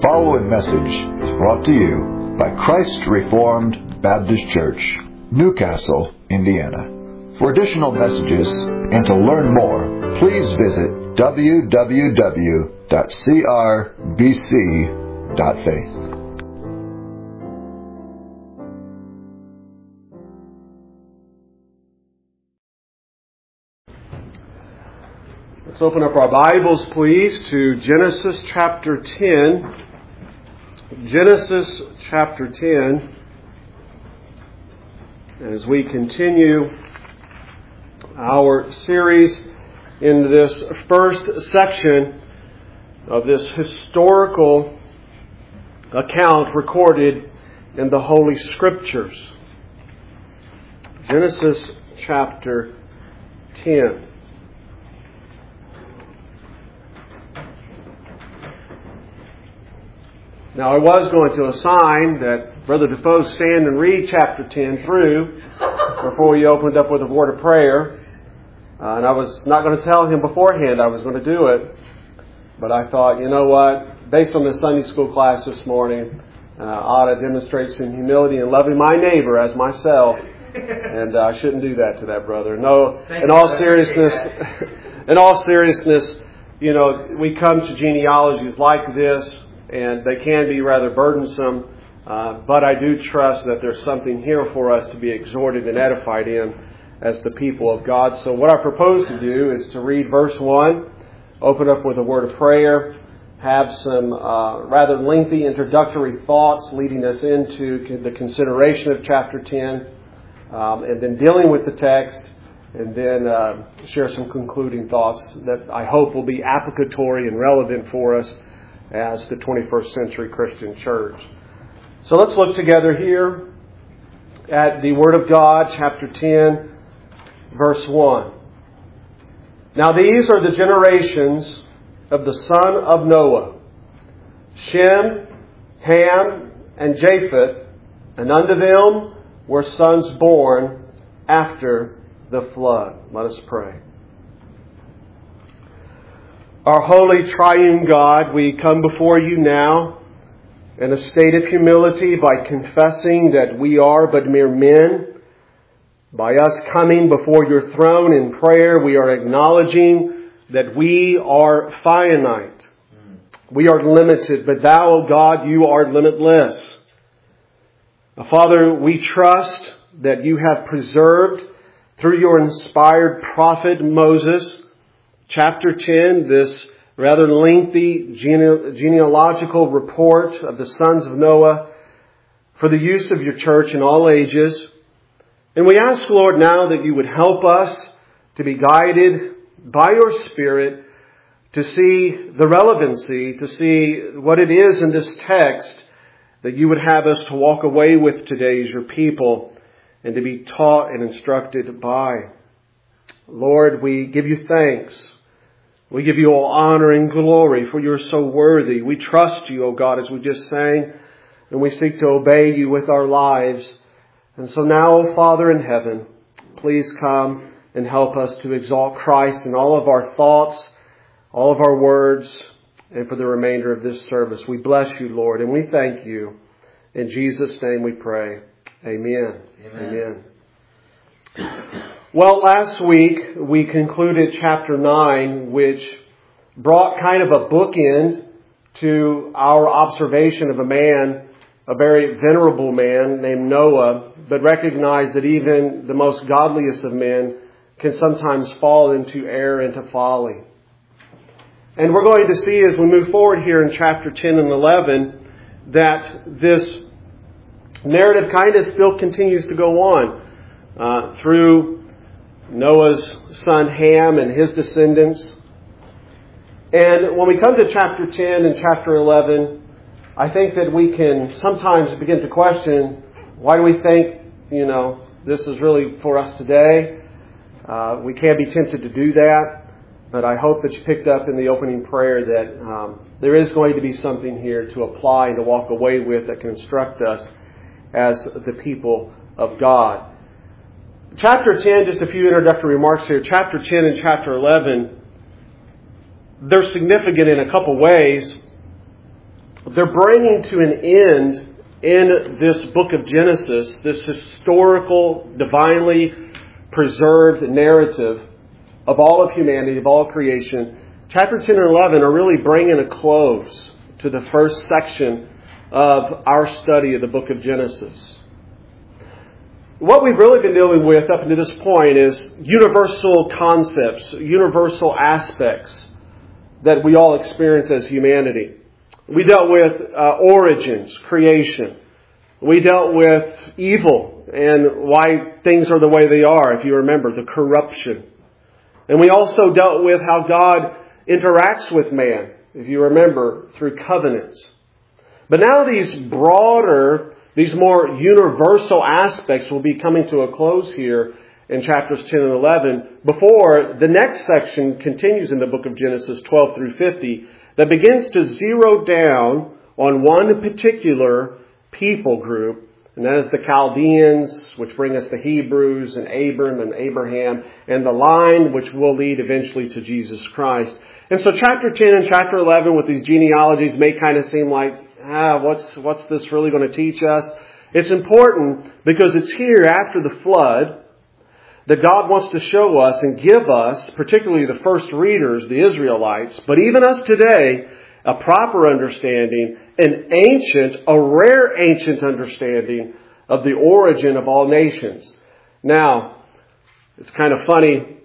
following message is brought to you by Christ Reformed Baptist Church, Newcastle, Indiana. For additional messages and to learn more, please visit www.crbc.faith. Let's open up our Bibles, please, to Genesis chapter 10. Genesis chapter 10. As we continue our series in this first section of this historical account recorded in the Holy Scriptures. Genesis chapter 10. Now, I was going to assign that Brother Defoe stand and read chapter 10 through before we opened up with a word of prayer. And I was not going to tell him beforehand I was going to do it. But I thought, you know what? Based on the Sunday school class this morning, I ought to demonstrate some humility and loving my neighbor as myself. And I shouldn't do that to that brother. No, in all seriousness, you know, we come to genealogies like this, and they can be rather burdensome, but I do trust that there's something here for us to be exhorted and edified in as the people of God. So what I propose to do is to read verse 1, open up with a word of prayer, have some rather lengthy introductory thoughts leading us into the consideration of chapter 10, and then dealing with the text, and then share some concluding thoughts that I hope will be applicatory and relevant for us as the 21st century Christian church. So let's look together here at the Word of God, chapter 10, verse 1. Now these are the generations of the son of Noah, Shem, Ham, and Japheth, and unto them were sons born after the flood. Let us pray. Our holy triune God, we come before you now in a state of humility by confessing that we are but mere men. By us coming before your throne in prayer, we are acknowledging that we are finite. We are limited, but thou, O God, you are limitless. Father, we trust that you have preserved through your inspired prophet Moses Chapter 10, this rather lengthy genealogical report of the sons of Noah for the use of your church in all ages. And we ask, Lord, now that you would help us to be guided by your Spirit to see the relevancy, to see what it is in this text that you would have us to walk away with today as your people and to be taught and instructed by. Lord, we give you thanks. We give you all honor and glory, for you're so worthy. We trust you, O God, as we just sang, and we seek to obey you with our lives. And so now, O Father in heaven, please come and help us to exalt Christ in all of our thoughts, all of our words, and for the remainder of this service. We bless you, Lord, and we thank you. In Jesus' name we pray. Amen. Amen. Well, last week we concluded chapter 9, which brought kind of a bookend to our observation of a man, a very venerable man named Noah, but recognized that even the most godliest of men can sometimes fall into error, into folly. And we're going to see as we move forward here in chapter 10 and 11 that this narrative kind of still continues to go on through Noah's son Ham and his descendants. And when we come to chapter 10 and chapter 11, I think that we can sometimes begin to question, why do we think, this is really for us today? We can be tempted to do that, but I hope that you picked up in the opening prayer that there is going to be something here to apply and to walk away with that can instruct us as the people of God. Chapter 10, just a few introductory remarks here. Chapter 10 and chapter 11, they're significant in a couple ways. they're bringing to an end in this book of Genesis, this historical, divinely preserved narrative of all of humanity, of all creation. Chapter 10 and 11 are really bringing a close to the first section of our study of the book of Genesis. What we've really been dealing with up to this point is universal concepts, universal aspects that we all experience as humanity. We dealt with origins, creation. We dealt with evil and why things are the way they are, if you remember, the corruption. And we also dealt with how God interacts with man, if you remember, through covenants. But now these broader, these more universal aspects will be coming to a close here in chapters 10 and 11 before the next section continues in the book of Genesis 12 through 50 that begins to zero down on one particular people group, and that is the Chaldeans, which bring us the Hebrews and Abram and Abraham, and the line which will lead eventually to Jesus Christ. And so chapter 10 and chapter 11 with these genealogies may kind of seem like, what's this really going to teach us? It's important because it's here after the flood that God wants to show us and give us, particularly the first readers, the Israelites, but even us today, a proper understanding, a rare ancient understanding of the origin of all nations. Now, it's kind of funny,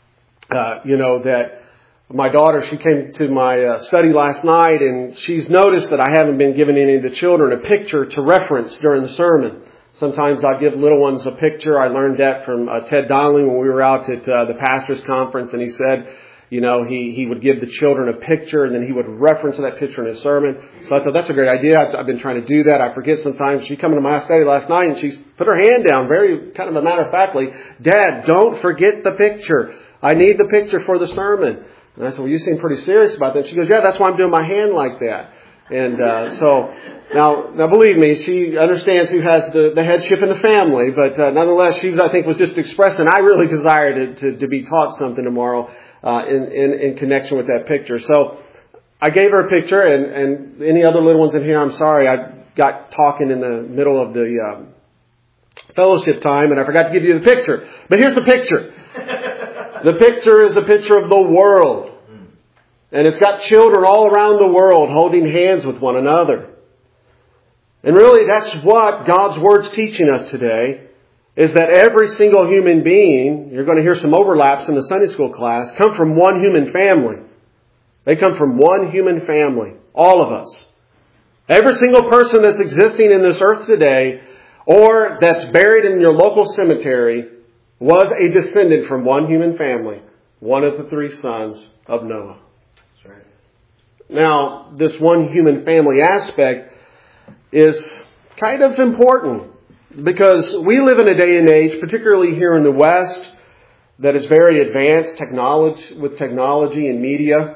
that my daughter, she came to my study last night and she's noticed that I haven't been giving any of the children a picture to reference during the sermon. Sometimes I give little ones a picture. I learned that from Ted Donnelly when we were out at the pastor's conference, and he said, he would give the children a picture and then he would reference that picture in his sermon. So I thought that's a great idea. I've been trying to do that. I forget sometimes. She came into my study last night and she's put her hand down very kind of a matter of factly. Dad, don't forget the picture. I need the picture for the sermon. And I said, well, you seem pretty serious about that. She goes, yeah, that's why I'm doing my hand like that. And so now believe me, she understands who has the headship in the family. But nonetheless, she, I think, was just expressing, I really desire to be taught something tomorrow in connection with that picture. So I gave her a picture, and any other little ones in here, I'm sorry, I got talking in the middle of the fellowship time, and I forgot to give you the picture. But here's the picture. The picture is a picture of the world. And it's got children all around the world holding hands with one another. And really, that's what God's Word's teaching us today, is that every single human being, you're going to hear some overlaps in the Sunday school class, come from one human family. They come from one human family. All of us. Every single person that's existing in this earth today, or that's buried in your local cemetery, was a descendant from one human family, one of the three sons of Noah. That's right. Now, this one human family aspect is kind of important because we live in a day and age, particularly here in the West, that is very advanced with technology and media.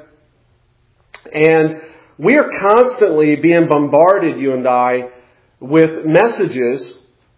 And we are constantly being bombarded, you and I, with messages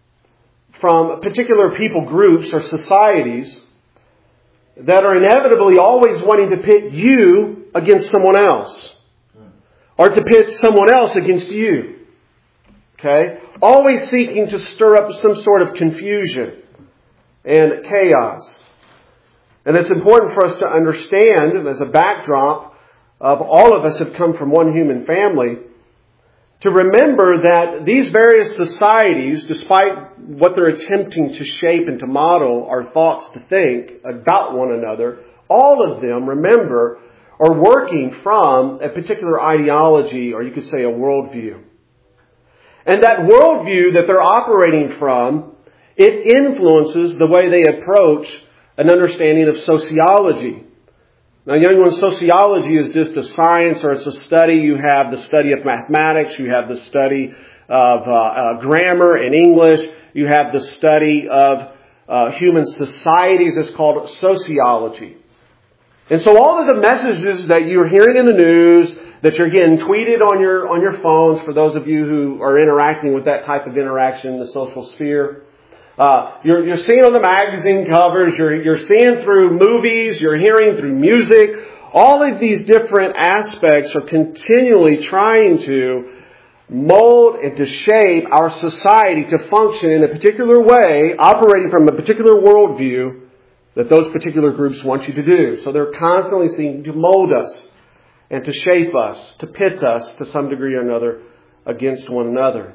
from particular people groups or societies that are inevitably always wanting to pit you against someone else. Or to pit someone else against you. Okay? Always seeking to stir up some sort of confusion and chaos. And it's important for us to understand, as a backdrop of all of us have come from one human family, to remember that these various societies, despite what they're attempting to shape and to model our thoughts to think about one another, all of them, remember, are working from a particular ideology, or you could say a worldview. And that worldview that they're operating from, it influences the way they approach an understanding of sociology. Now, young ones, sociology is just a science, or it's a study. You have the study of mathematics. You have the study of grammar and English. You have the study of human societies. It's called sociology. And so all of the messages that you're hearing in the news, that you're getting tweeted on your phones, for those of you who are interacting with that type of interaction in the social sphere, you're seeing on the magazine covers, you're seeing through movies, you're hearing through music. All of these different aspects are continually trying to mold and to shape our society to function in a particular way, operating from a particular worldview that those particular groups want you to do. So they're constantly seeking to mold us and to shape us, to pit us to some degree or another against one another.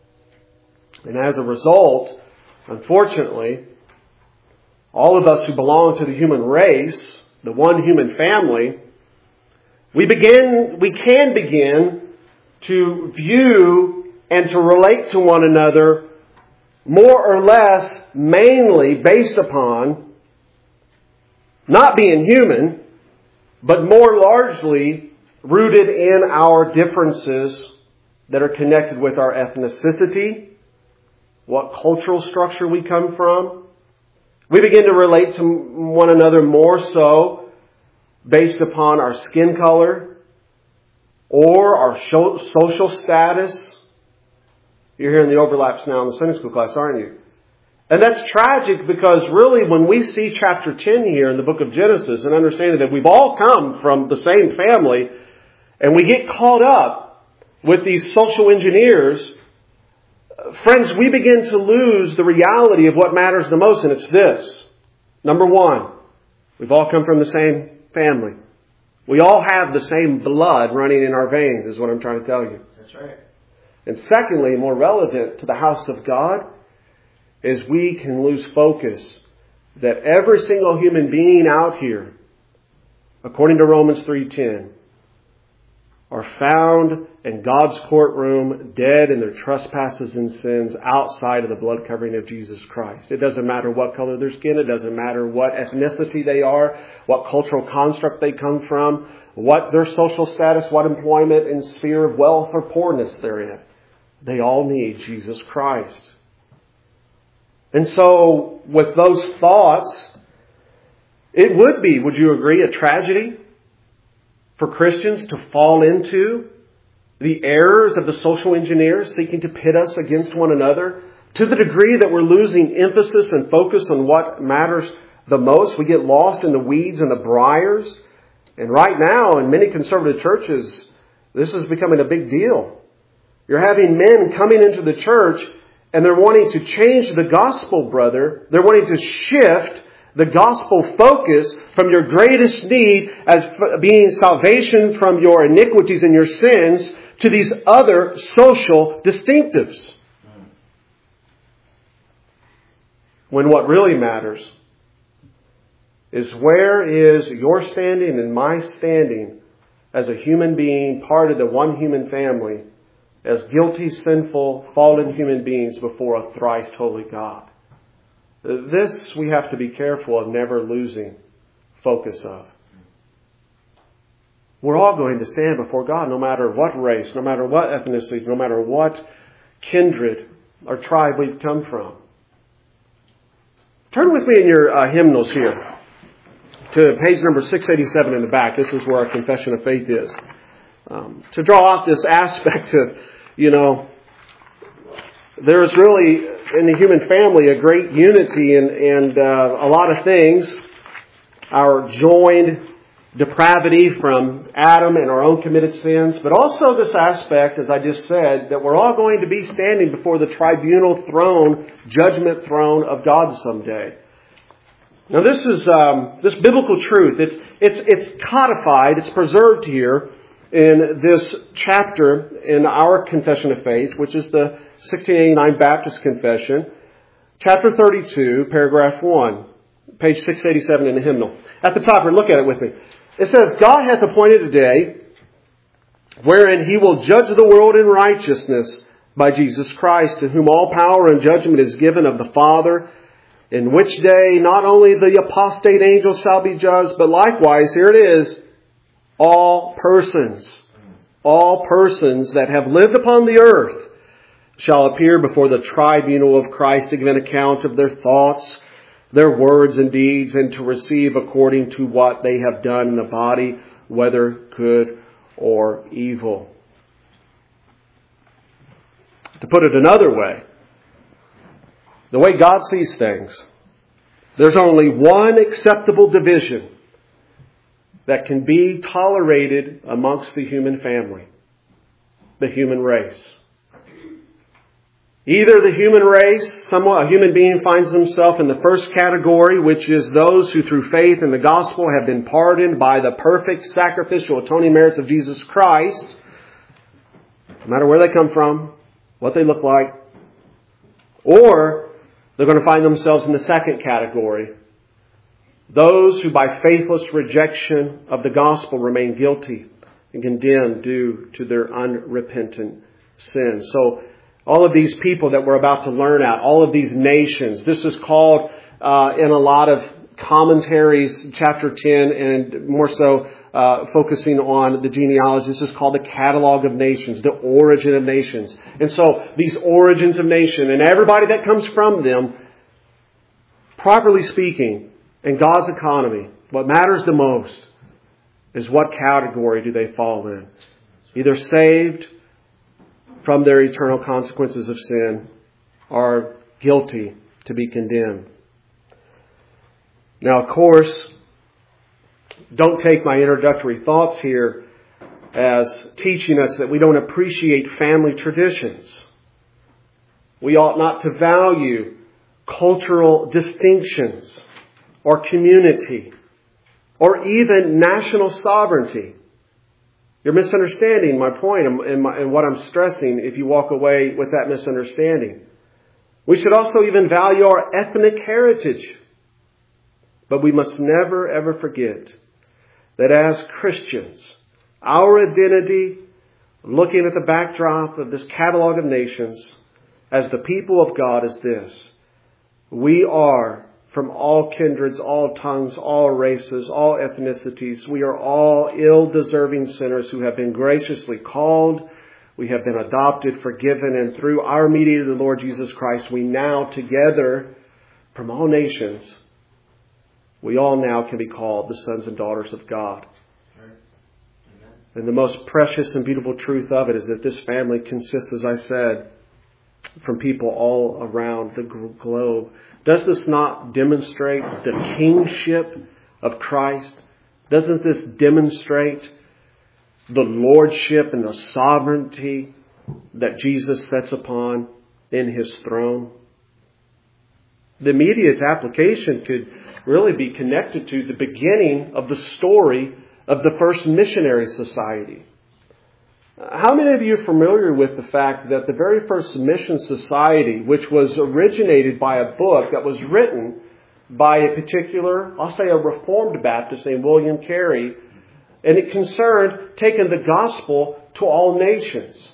And as a result, unfortunately, all of us who belong to the human race, the one human family, we can begin to view and to relate to one another more or less mainly based upon not being human, but more largely rooted in our differences that are connected with our ethnicity, what cultural structure we come from. We begin to relate to one another more so based upon our skin color or our social status. You're hearing the overlaps now in the Sunday school class, aren't you? And that's tragic because really when we see chapter 10 here in the book of Genesis and understanding that we've all come from the same family and we get caught up with these social engineers, friends, we begin to lose the reality of what matters the most, and it's this. Number one, we've all come from the same family. We all have the same blood running in our veins, is what I'm trying to tell you. That's right. And secondly, more relevant to the house of God, is we can lose focus that every single human being out here, according to Romans 3:10, are found in God's courtroom dead in their trespasses and sins outside of the blood covering of Jesus Christ. It doesn't matter what color their skin, it doesn't matter what ethnicity they are, what cultural construct they come from, what their social status, what employment and sphere of wealth or poorness they're in. They all need Jesus Christ. And so, with those thoughts, it would be, would you agree, a tragedy for Christians to fall into the errors of the social engineers seeking to pit us against one another to the degree that we're losing emphasis and focus on what matters the most. We get lost in the weeds and the briars. And right now, in many conservative churches, this is becoming a big deal. You're having men coming into the church and they're wanting to change the gospel, brother. They're wanting to shift the gospel focus from your greatest need as being salvation from your iniquities and your sins to these other social distinctives. When what really matters is where is your standing and my standing as a human being, part of the one human family, as guilty, sinful, fallen human beings before a thrice holy God. This we have to be careful of never losing focus of. We're all going to stand before God no matter what race, no matter what ethnicity, no matter what kindred or tribe we've come from. Turn with me in your hymnals here to page number 687 in the back. This is where our confession of faith is. To draw out this aspect of, there is really in the human family a great unity and a lot of things. Our joined depravity from Adam and our own committed sins, but also this aspect, as I just said, that we're all going to be standing before the tribunal throne, judgment throne of God someday. Now this is this biblical truth. It's codified, it's preserved here in this chapter in our confession of faith, which is the 1689 Baptist Confession, chapter 32, paragraph 1, page 687 in the hymnal. At the top here, look at it with me. It says, God hath appointed a day wherein He will judge the world in righteousness by Jesus Christ, to whom all power and judgment is given of the Father, in which day not only the apostate angels shall be judged, but likewise, here it is, all persons that have lived upon the earth shall appear before the tribunal of Christ to give an account of their thoughts, their words and deeds, and to receive according to what they have done in the body, whether good or evil. To put it another way, the way God sees things, there's only one acceptable division that can be tolerated amongst the human family, the human race. Either the human race, a human being finds himself in the first category, which is those who through faith in the gospel have been pardoned by the perfect sacrificial atoning merits of Jesus Christ, no matter where they come from, what they look like. Or they're going to find themselves in the second category, those who by faithless rejection of the gospel remain guilty and condemned due to their unrepentant sin. So all of these people that we're about to learn at, all of these nations, this is called in a lot of commentaries, chapter 10, and more so focusing on the genealogy, this is called the catalog of nations, the origin of nations. And so these origins of nation and everybody that comes from them, properly speaking, in God's economy, what matters the most is what category do they fall in. Either saved from their eternal consequences of sin, or guilty to be condemned. Now, of course, don't take my introductory thoughts here as teaching us that we don't appreciate family traditions. We ought not to value cultural distinctions or community or even national sovereignty. You're misunderstanding my point and what I'm stressing if you walk away with that misunderstanding. We should also even value our ethnic heritage. But we must never ever forget that as Christians, our identity, looking at the backdrop of this catalog of nations, as the people of God is this: we are from all kindreds, all tongues, all races, all ethnicities. We are all ill-deserving sinners who have been graciously called. We have been adopted, forgiven, and through our mediator, the Lord Jesus Christ, we now together, from all nations, we all now can be called the sons and daughters of God. And the most precious and beautiful truth of it is that this family consists, as I said, from people all around the globe. Does this not demonstrate the kingship of Christ? Doesn't this demonstrate the lordship and the sovereignty that Jesus sets upon in His throne? The immediate application could really be connected to the beginning of the story of the first missionary society. How many of you are familiar with the fact that the very first mission society, which was originated by a book that was written by a particular, I'll say a Reformed Baptist named William Carey, and it concerned taking the gospel to all nations?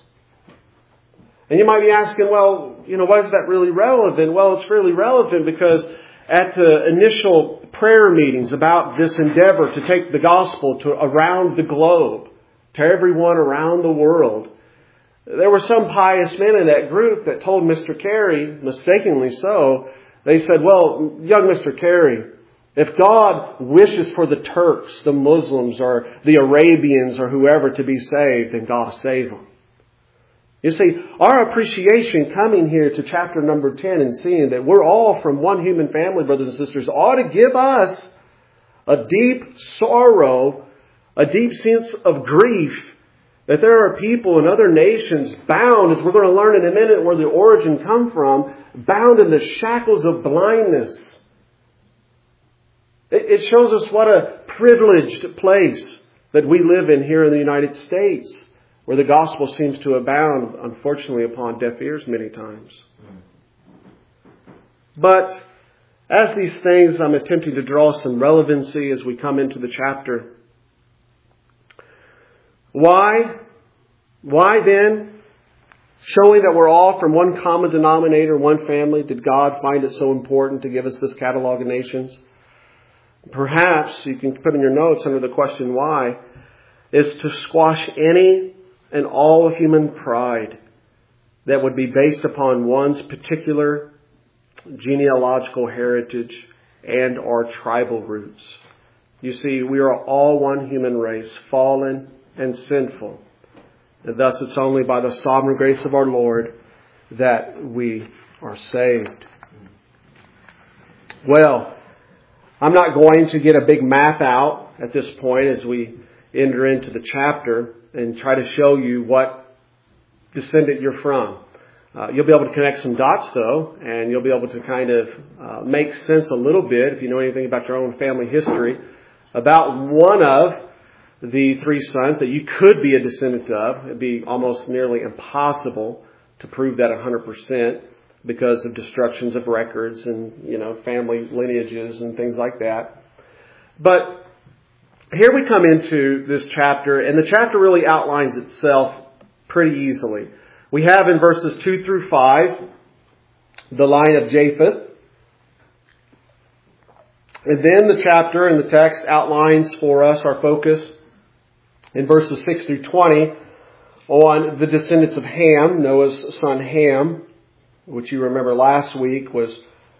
And you might be asking, well, why is that really relevant? Well, it's really relevant because at the initial prayer meetings about this endeavor to take the gospel to around the globe, to everyone around the world, there were some pious men in that group that told Mr. Carey, mistakenly so, they said, well, young Mr. Carey, if God wishes for the Turks, the Muslims, or the Arabians, or whoever to be saved, then God will save them. You see, our appreciation coming here to chapter number 10 and seeing that we're all from one human family, brothers and sisters, ought to give us a deep sorrow, a deep sense of grief that there are people in other nations bound, as we're going to learn in a minute where the origin come from, bound in the shackles of blindness. It shows us what a privileged place that we live in here in the United States, where the gospel seems to abound, unfortunately, upon deaf ears many times. But as these things, I'm attempting to draw some relevancy as we come into the chapter. Why then, showing that we're all from one common denominator, one family, did God find it so important to give us this catalog of nations? Perhaps, you can put in your notes under the question why, is to squash any and all human pride that would be based upon one's particular genealogical heritage and or tribal roots. You see, we are all one human race, fallen and sinful. And thus it's only by the sovereign grace of our Lord that we are saved. Well, I'm not going to get a big map out at this point as we enter into the chapter and try to show you what descendant you're from. You'll be able to connect some dots, though, and you'll be able to kind of make sense a little bit, if you know anything about your own family history, about one of the three sons that you could be a descendant of. It'd be almost nearly impossible to prove that 100% because of destructions of records and, family lineages and things like that. But here we come into this chapter, and the chapter really outlines itself pretty easily. We have in verses 2 through 5 the line of Japheth. And then the chapter and the text outlines for us our focus in verses 6 through 20 on the descendants of Ham, Noah's son Ham, which you remember last week was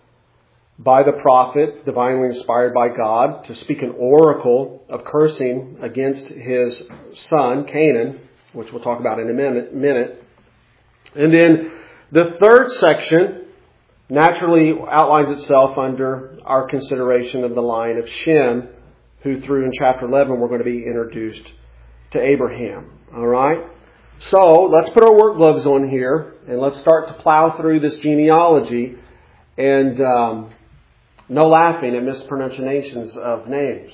by the prophet, divinely inspired by God, to speak an oracle of cursing against his son, Canaan, which we'll talk about in a minute. And then the third section naturally outlines itself under our consideration of the line of Shem, who through in chapter 11 we're going to be introduced to Abraham. All right? So let's put our work gloves on here and let's start to plow through this genealogy, and no laughing at mispronunciations of names.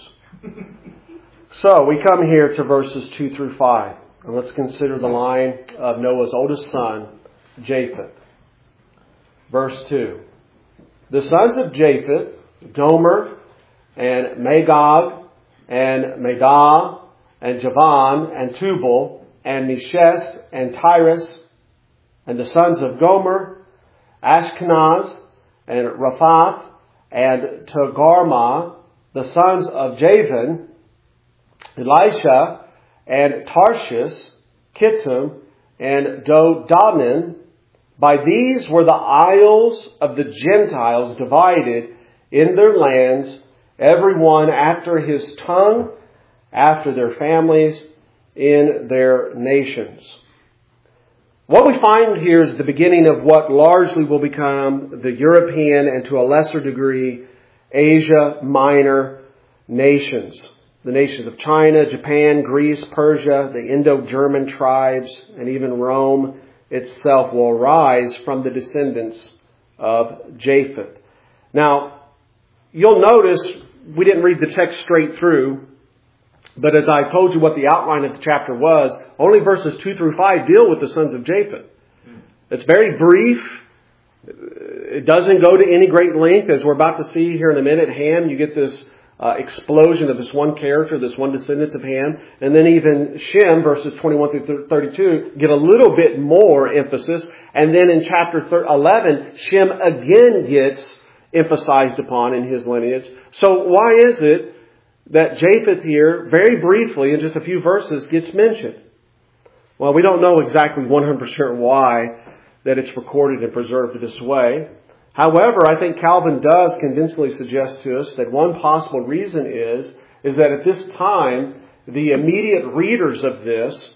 So we come here to verses 2 through 5. And let's consider the line of Noah's oldest son, Japheth. Verse 2. The sons of Japheth, Gomer, and Magog, and Madai, and Javan, and Tubal, and Meshes, and Tyrus, and the sons of Gomer, Ashkenaz, and Raphath, and Togarmah, the sons of Javan, Elisha, and Tarshish, Kittim, and Dodanim. By these were the isles of the Gentiles divided in their lands, every one after his tongue, after their families, in their nations. What we find here is the beginning of what largely will become the European and to a lesser degree Asia Minor nations. The nations of China, Japan, Greece, Persia, the Indo-German tribes, and even Rome itself will arise from the descendants of Japheth. Now, you'll notice we didn't read the text straight through, but as I told you what the outline of the chapter was, only verses 2 through 5 deal with the sons of Japheth. It's very brief. It doesn't go to any great length. As we're about to see here in a minute, Ham, you get this explosion of this one character, this one descendant of Ham. And then even Shem, verses 21 through 32, get a little bit more emphasis. And then in chapter 11, Shem again gets emphasized upon in his lineage. So why is it that Japheth here, very briefly, in just a few verses, gets mentioned? Well, we don't know exactly 100% why that it's recorded and preserved this way. However, I think Calvin does convincingly suggest to us that one possible reason is that at this time, the immediate readers of this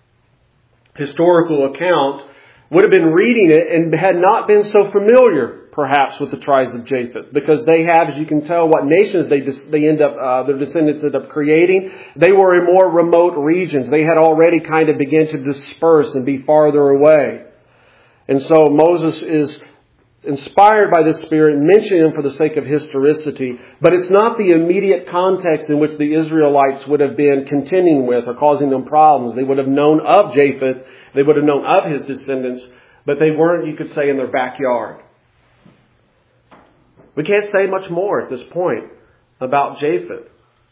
historical account would have been reading it and had not been so familiar, perhaps, with the tribes of Japheth, because they have, as you can tell, what nations they end up, their descendants end up creating. They were in more remote regions. They had already kind of begun to disperse and be farther away. And so Moses is inspired by the Spirit, mentioning them for the sake of historicity, but it's not the immediate context in which the Israelites would have been contending with or causing them problems. They would have known of Japheth, they would have known of his descendants, but they weren't, you could say, in their backyard. We can't say much more at this point about Japheth.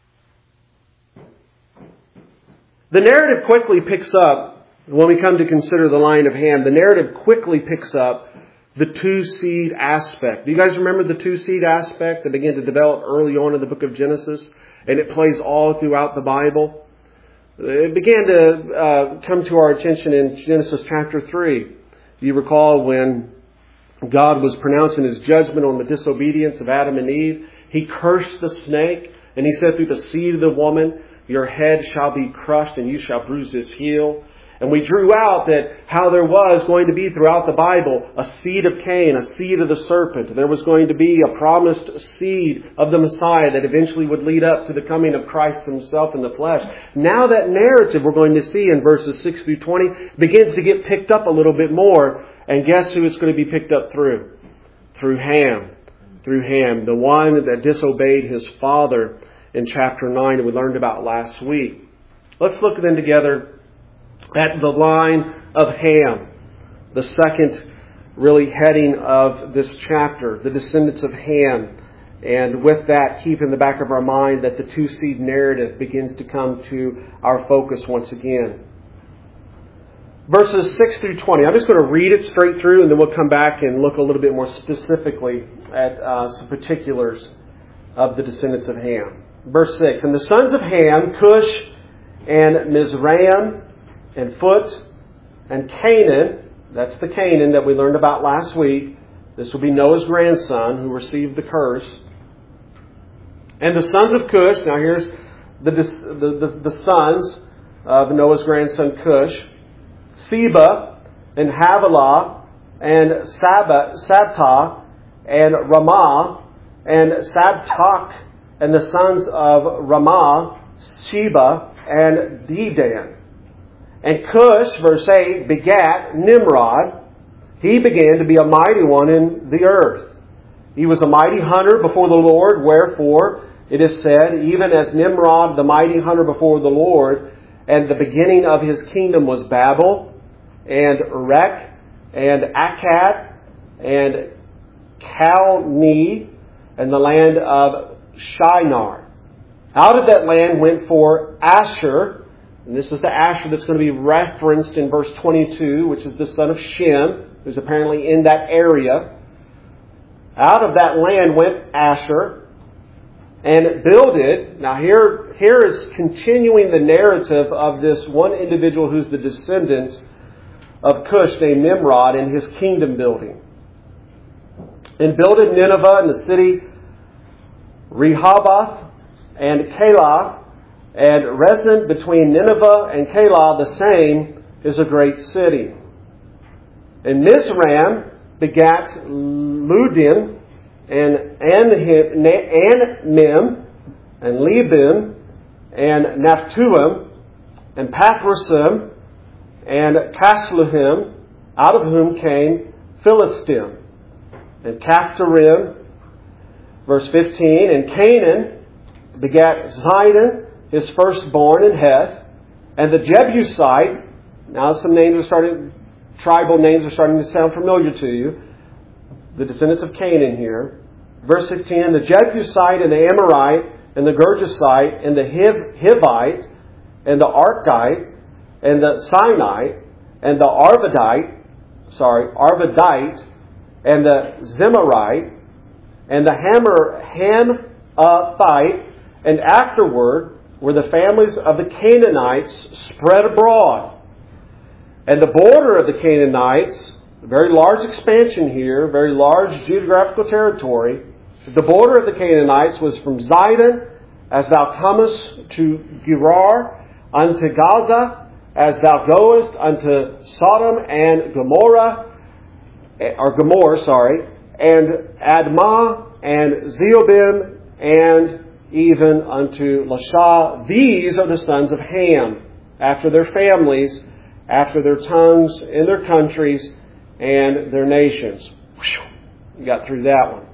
The narrative quickly picks up, when we come to consider the line of Ham, the narrative quickly picks up the two-seed aspect. Do you guys remember the two-seed aspect that began to develop early on in the book of Genesis? And it plays all throughout the Bible. It began to come to our attention in Genesis chapter 3. You recall when God was pronouncing his judgment on the disobedience of Adam and Eve, he cursed the snake, and he said, through the seed of the woman, your head shall be crushed and you shall bruise his heel. And we drew out that how there was going to be throughout the Bible a seed of Cain, a seed of the serpent. There was going to be a promised seed of the Messiah that eventually would lead up to the coming of Christ himself in the flesh. Now that narrative we're going to see in verses 6 through 20 begins to get picked up a little bit more And guess who it's going to be picked up through? Through Ham. Through Ham, the one that disobeyed his father in chapter 9 that we learned about last week. Let's look then together at the line of Ham, the second really heading of this chapter, the descendants of Ham. And with that, keep in the back of our mind that the two-seed narrative begins to come to our focus once again. Verses 6 through 20. I'm just going to read it straight through and then we'll come back and look a little bit more specifically at some particulars of the descendants of Ham. Verse 6. And the sons of Ham, Cush and Mizraim and Phut and Canaan. That's the Canaan that we learned about last week. This will be Noah's grandson who received the curse. And the sons of Cush. Now here's the sons of Noah's grandson Cush. Seba and Havilah and Sabta and Ramah and Sabtak and the sons of Ramah, Sheba and Dedan. And Cush, verse 8, begat Nimrod. He began to be a mighty one in the earth. He was a mighty hunter before the Lord, wherefore it is said, even as Nimrod, the mighty hunter before the Lord, and the beginning of his kingdom was Babel, and Erech, and Akkad, and Calneh, and the land of Shinar. Out of that land went for Asher, and this is the Asher that's going to be referenced in verse 22, which is the son of Shem, who's apparently in that area. Out of that land went Asher, and builded. Now here is continuing the narrative of this one individual who's the descendant of Cush named Nimrod in his kingdom building. And builded Nineveh and the city Rehoboth and Calah, and Resen between Nineveh and Calah, the same is a great city. And Mizraim begat Ludim and Anmim and Libim and Naphtuim and Pathrasim and Casluhim, out of whom came Philistim and Caphtorim. Verse 15, and Canaan begat Zidon, his firstborn in Heth, and the Jebusite. Now some names are tribal names are starting to sound familiar to you. The descendants of Canaan here. Verse 16, the Jebusite and the Amorite and the Girgasite and the Hivite and the Archite and the Sinite and the Arvadite and the Zemarite and the Hamathite, and afterward were the families of the Canaanites spread abroad. And the border of the Canaanites, a very large expansion here, very large geographical territory. The border of the Canaanites was from Zidon, as thou comest to Gerar, unto Gaza, as thou goest unto Sodom and Gomorrah, and Admah and Zeobim, and even unto Lasha. These are the sons of Ham, after their families, after their tongues, in their countries, and their nations. You got through that one.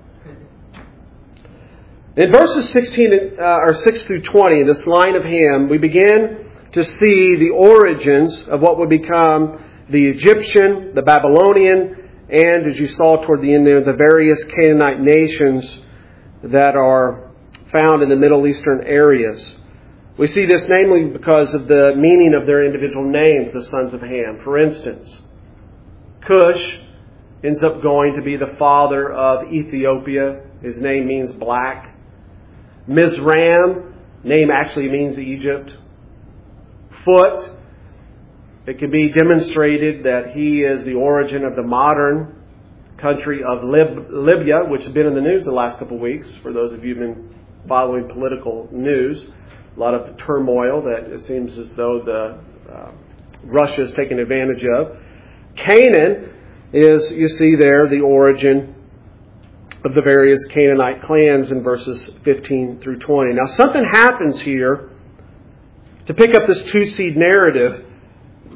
In verses 6 through 20, this line of Ham, we begin to see the origins of what would become the Egyptian, the Babylonian, and, as you saw toward the end there, the various Canaanite nations that are found in the Middle Eastern areas. We see this namely because of the meaning of their individual names, the sons of Ham. For instance, Cush ends up going to be the father of Ethiopia. His name means black. Mizraim, name actually means Egypt. Phut, it can be demonstrated that he is the origin of the modern country of Libya, which has been in the news the last couple of weeks, for those of you who've been following political news. A lot of turmoil that it seems as though Russia is taking advantage of. Canaan is, you see there, the origin of the various Canaanite clans in verses 15 through 20. Now something happens here to pick up this two-seed narrative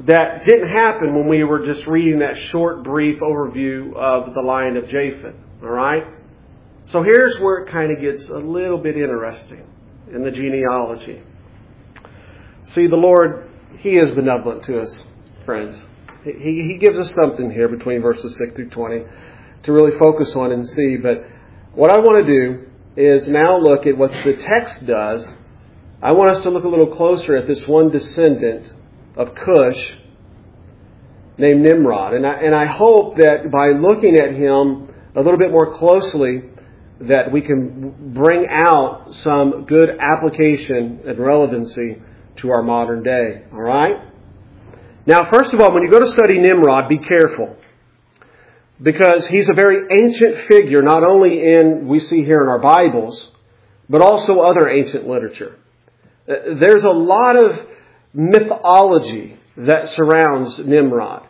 that didn't happen when we were just reading that short, brief overview of the line of Japheth. All right? So here's where it kind of gets a little bit interesting in the genealogy. See, the Lord, He is benevolent to us, friends. He gives us something here between verses 6 through 20 to really focus on and see. But what I want to do is now look at what the text does. I want us to look a little closer at this one descendant of Cush named Nimrod. And I hope that by looking at him a little bit more closely, that we can bring out some good application and relevancy to our modern day. All right? Now, first of all, when you go to study Nimrod, be careful. Because he's a very ancient figure, not only we see here in our Bibles, but also other ancient literature. There's a lot of mythology that surrounds Nimrod.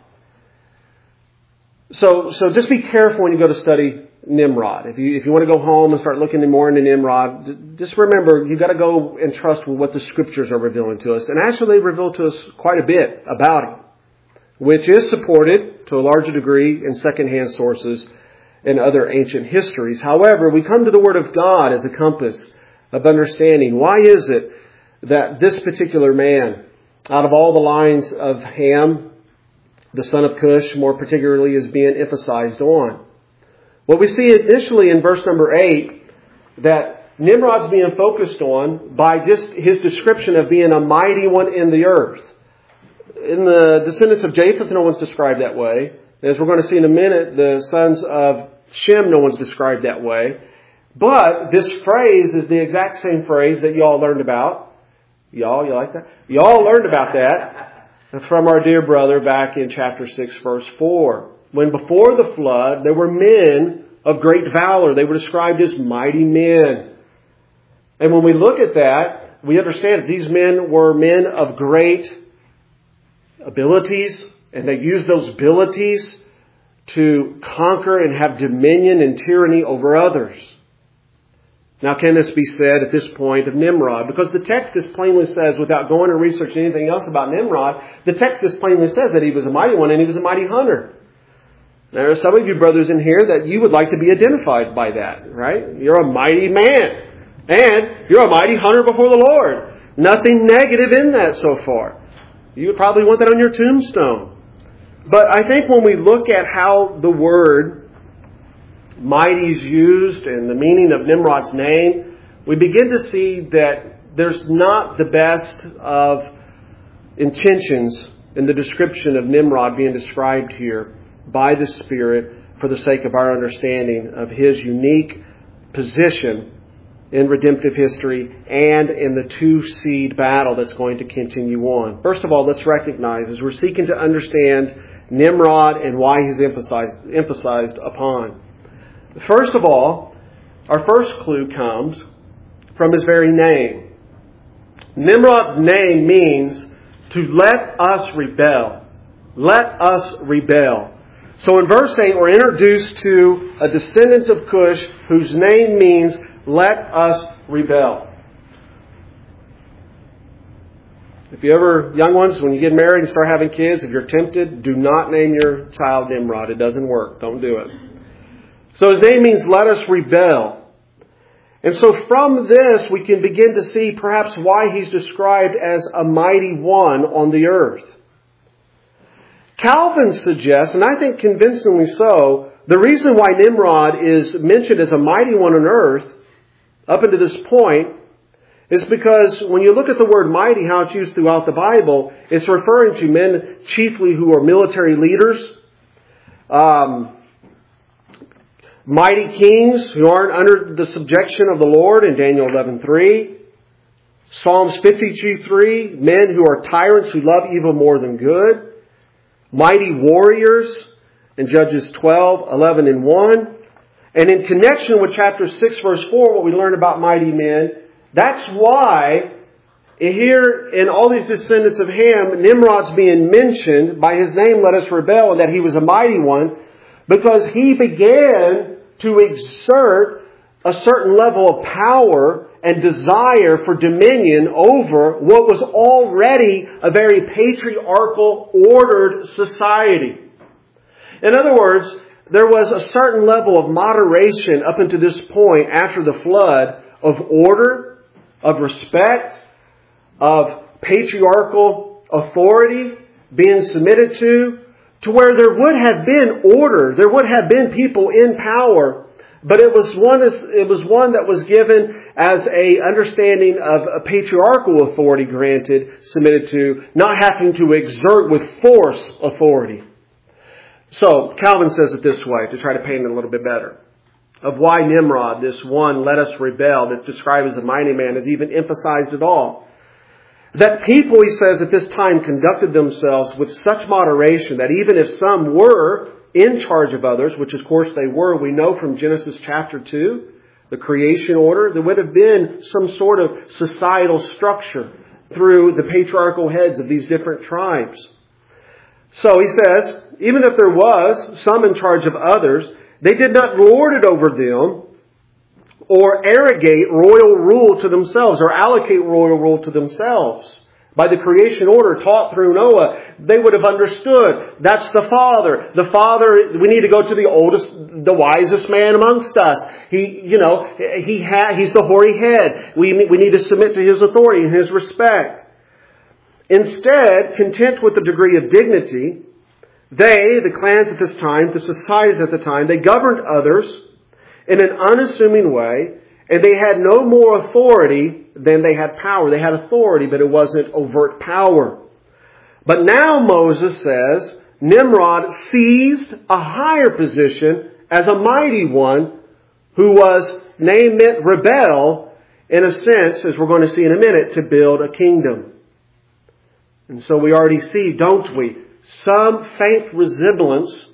So just be careful when you go to study Nimrod. If you want to go home and start looking more into Nimrod, just remember you've got to go and trust what the Scriptures are revealing to us. And actually they reveal to us quite a bit about him, which is supported to a larger degree in secondhand sources and other ancient histories. However, we come to the Word of God as a compass of understanding. Why is it that this particular man, out of all the lines of Ham, the son of Cush, more particularly, is being emphasized on? Well, we see initially in verse number 8 that Nimrod's being focused on by just his description of being a mighty one in the earth. In the descendants of Japheth, no one's described that way. As we're going to see in a minute, the sons of Shem, no one's described that way. But this phrase is the exact same phrase that y'all learned about. Y'all, you like that? Y'all learned about that from our dear brother back in chapter 6, verse 4. When before the flood, there were men of great valor. They were described as mighty men. And when we look at that, we understand that these men were men of great abilities, and they used those abilities to conquer and have dominion and tyranny over others. Now, can this be said at this point of Nimrod? Because the text just plainly says, without going and researching anything else about Nimrod, the text just plainly says that he was a mighty one and he was a mighty hunter. There are some of you brothers in here that you would like to be identified by that, right? You're a mighty man. And you're a mighty hunter before the Lord. Nothing negative in that so far. You would probably want that on your tombstone. But I think when we look at how the word mighty is used and the meaning of Nimrod's name, we begin to see that there's not the best of intentions in the description of Nimrod being described here by the Spirit for the sake of our understanding of his unique position in redemptive history and in the two-seed battle that's going to continue on. First of all, let's recognize as we're seeking to understand Nimrod and why he's emphasized upon. First of all, our first clue comes from his very name. Nimrod's name means to let us rebel. Let us rebel. So in verse 8, we're introduced to a descendant of Cush whose name means let us rebel. If you ever, young ones, when you get married and start having kids, if you're tempted, do not name your child Nimrod. It doesn't work. Don't do it. So his name means let us rebel. And so from this, we can begin to see perhaps why he's described as a mighty one on the earth. Calvin suggests, and I think convincingly so, the reason why Nimrod is mentioned as a mighty one on earth up until this point is because when you look at the word mighty, how it's used throughout the Bible, it's referring to men chiefly who are military leaders, mighty kings who aren't under the subjection of the Lord in Daniel 11:3, Psalms 52:3, men who are tyrants who love evil more than good, mighty warriors in Judges 12:11 and 1. And in connection with chapter 6, verse 4, what we learn about mighty men, that's why here in all these descendants of Ham, Nimrod's being mentioned by his name, let us rebel, and that he was a mighty one, because he began to exert a certain level of power and desire for dominion over what was already a very patriarchal, ordered society. In other words, there was a certain level of moderation up until this point after the flood of order, of respect, of patriarchal authority being submitted to where there would have been order, there would have been people in power, but it was one that was given as a understanding of a patriarchal authority granted, submitted to, not having to exert with force authority. So, Calvin says it this way, to try to paint it a little bit better. Of why Nimrod, this one, let us rebel, that's described as a mighty man, is even emphasized at all. That people, he says, at this time conducted themselves with such moderation that even if some were in charge of others, which of course they were, we know from Genesis chapter 2, the creation order, there would have been some sort of societal structure through the patriarchal heads of these different tribes. So he says, even if there was some in charge of others, they did not lord it over them or arrogate royal rule to themselves or allocate royal rule to themselves. By the creation order taught through Noah, they would have understood that's the Father. The Father, we need to go to the oldest, the wisest man amongst us. He's the hoary head. We need to submit to His authority and His respect. Instead, content with the degree of dignity, they, the clans at this time, the societies at the time, they governed others in an unassuming way, and they had no more authority than they had power. They had authority, but it wasn't overt power. But now Moses says, Nimrod seized a higher position as a mighty one who was, name it, rebel, in a sense, as we're going to see in a minute, to build a kingdom. And so we already see, don't we, some faint resemblance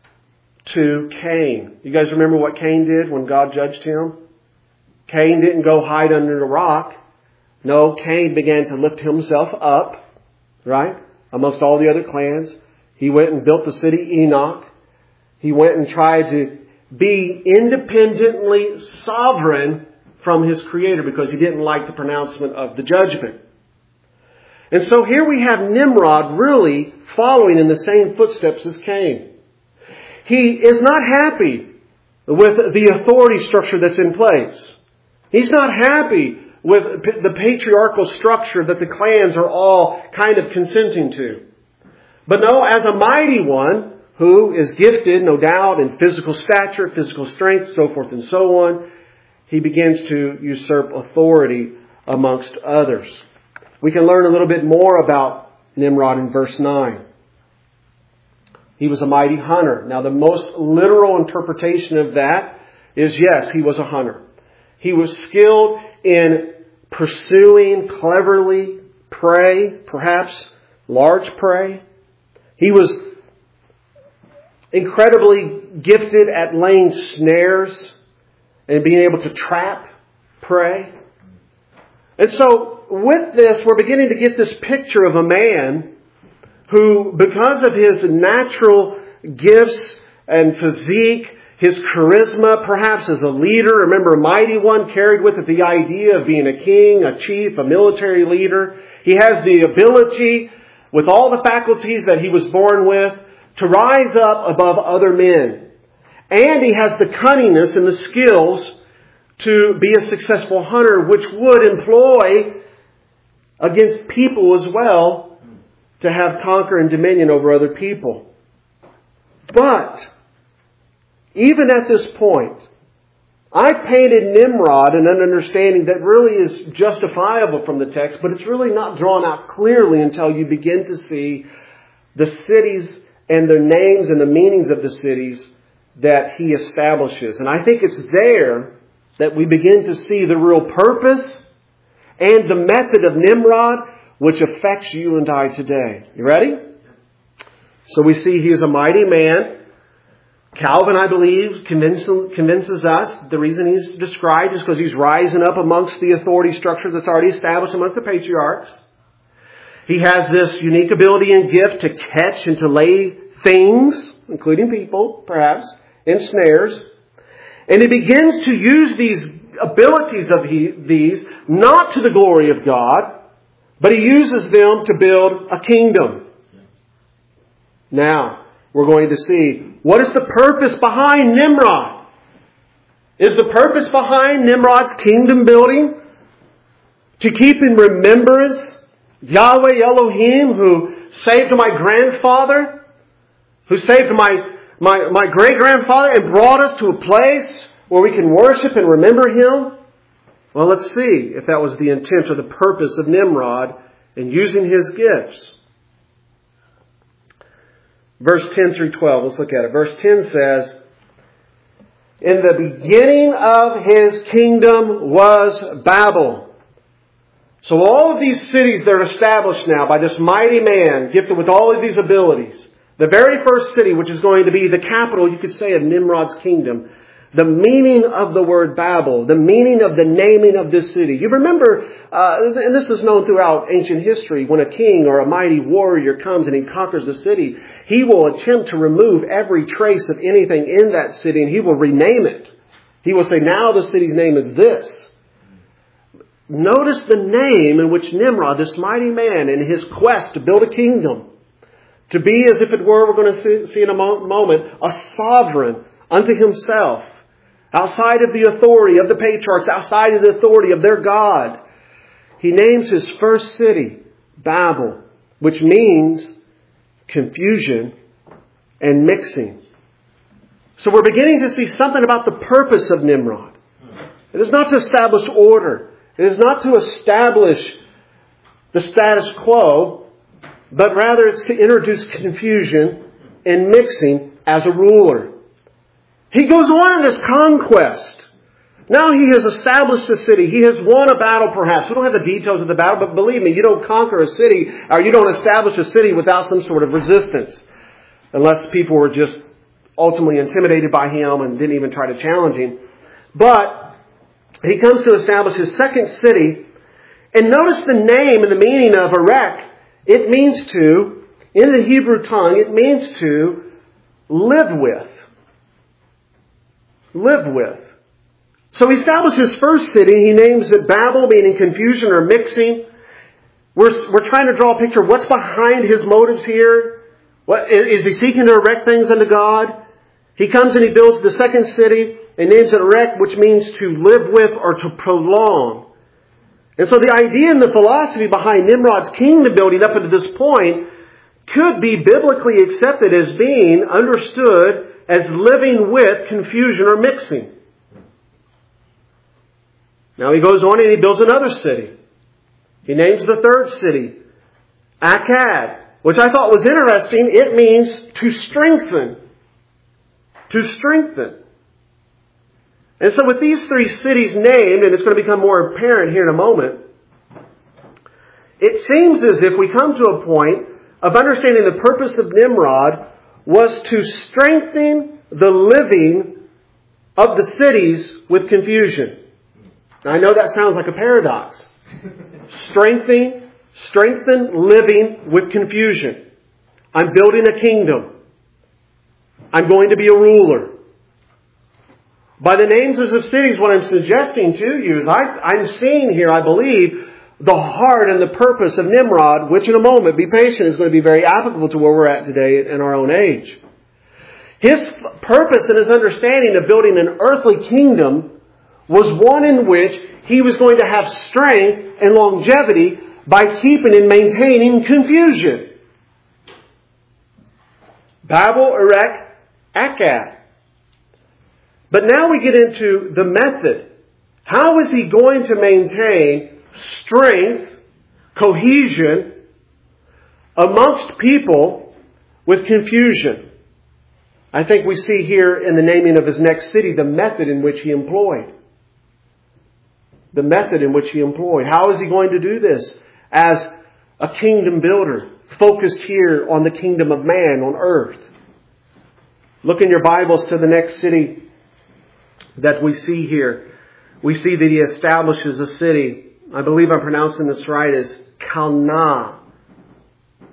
to Cain. You guys remember what Cain did when God judged him? Cain didn't go hide under the rock. No, Cain began to lift himself up, right, amongst all the other clans. He went and built the city Enoch. He went and tried to be independently sovereign from his Creator because he didn't like the pronouncement of the judgment. And so here we have Nimrod really following in the same footsteps as Cain. He is not happy with the authority structure that's in place. He's not happy with the patriarchal structure that the clans are all kind of consenting to. But no, as a mighty one who is gifted, no doubt, in physical stature, physical strength, so forth and so on, he begins to usurp authority amongst others. We can learn a little bit more about Nimrod in verse 9. He was a mighty hunter. Now, the most literal interpretation of that is, yes, he was a hunter. He was skilled in pursuing cleverly prey, perhaps large prey. He was incredibly gifted at laying snares and being able to trap prey. And so, with this, we're beginning to get this picture of a man who, because of his natural gifts and physique, his charisma, perhaps as a leader, remember, a mighty one carried with it the idea of being a king, a chief, a military leader. He has the ability, with all the faculties that he was born with, to rise up above other men. And he has the cunningness and the skills to be a successful hunter, which would employ against people as well to have conquer and dominion over other people. But even at this point, I painted Nimrod in an understanding that really is justifiable from the text, but it's really not drawn out clearly until you begin to see the cities and the names and the meanings of the cities that he establishes. And I think it's there that we begin to see the real purpose and the method of Nimrod, which affects you and I today. You ready? So we see he is a mighty man. Calvin, I believe, convinces us the reason he's described is because he's rising up amongst the authority structure that's already established amongst the patriarchs. He has this unique ability and gift to catch and to lay things, including people, perhaps, in snares. And he begins to use these abilities of these not to the glory of God, but he uses them to build a kingdom. Now, we're going to see, what is the purpose behind Nimrod? Is the purpose behind Nimrod's kingdom building to keep in remembrance Yahweh Elohim, who saved my grandfather, who saved my great-grandfather and brought us to a place where we can worship and remember Him? Well, let's see if that was the intent or the purpose of Nimrod in using his gifts. Verse 10 through 12, let's look at it. Verse 10 says, "In the beginning of his kingdom was Babel." So all of these cities that are established now by this mighty man, gifted with all of these abilities, the very first city, which is going to be the capital, you could say, of Nimrod's kingdom, the meaning of the word Babel, the meaning of the naming of this city. You remember, and this is known throughout ancient history, when a king or a mighty warrior comes and he conquers a city, he will attempt to remove every trace of anything in that city and he will rename it. He will say, now the city's name is this. Notice the name in which Nimrod, this mighty man, in his quest to build a kingdom, to be as if it were, we're going to see in a moment, a sovereign unto himself, outside of the authority of the patriarchs, outside of the authority of their God. He names his first city Babel, which means confusion and mixing. So we're beginning to see something about the purpose of Nimrod. It is not to establish order. It is not to establish the status quo, but rather it's to introduce confusion and mixing as a ruler. He goes on in this conquest. Now he has established a city. He has won a battle perhaps. We don't have the details of the battle, but believe me, you don't conquer a city or you don't establish a city without some sort of resistance. Unless people were just ultimately intimidated by him and didn't even try to challenge him. But he comes to establish his second city. And notice the name and the meaning of Erech. It means to, in the Hebrew tongue, it means to live with. Live with. So he establishes his first city. He names it Babel, meaning confusion or mixing. We're trying to draw a picture of what's behind his motives here. What, is he seeking to erect things unto God? He comes and he builds the second city and names it Erech, which means to live with or to prolong. And so the idea and the philosophy behind Nimrod's kingdom building up until this point could be biblically accepted as being understood as living with confusion or mixing. Now he goes on and he builds another city. He names the third city Akkad, which I thought was interesting. It means to strengthen. To strengthen. And so with these three cities named, and it's going to become more apparent here in a moment, it seems as if we come to a point of understanding the purpose of Nimrod was to strengthen the living of the cities with confusion. Now, I know that sounds like a paradox. Strengthen living with confusion. I'm building a kingdom. I'm going to be a ruler. By the names of cities, what I'm suggesting to you is I'm seeing here, I believe, the heart and the purpose of Nimrod, which in a moment, be patient, is going to be very applicable to where we're at today in our own age. His purpose and his understanding of building an earthly kingdom was one in which he was going to have strength and longevity by keeping and maintaining confusion. Babel, Erech, Akkad. But now we get into the method. How is he going to maintain strength, cohesion amongst people with confusion? I think we see here in the naming of his next city the method in which he employed. The method in which he employed. How is he going to do this as a kingdom builder, focused here on the kingdom of man on earth? Look in your Bibles to the next city that we see here. We see that he establishes a city. I believe I'm pronouncing this right, as Calneh.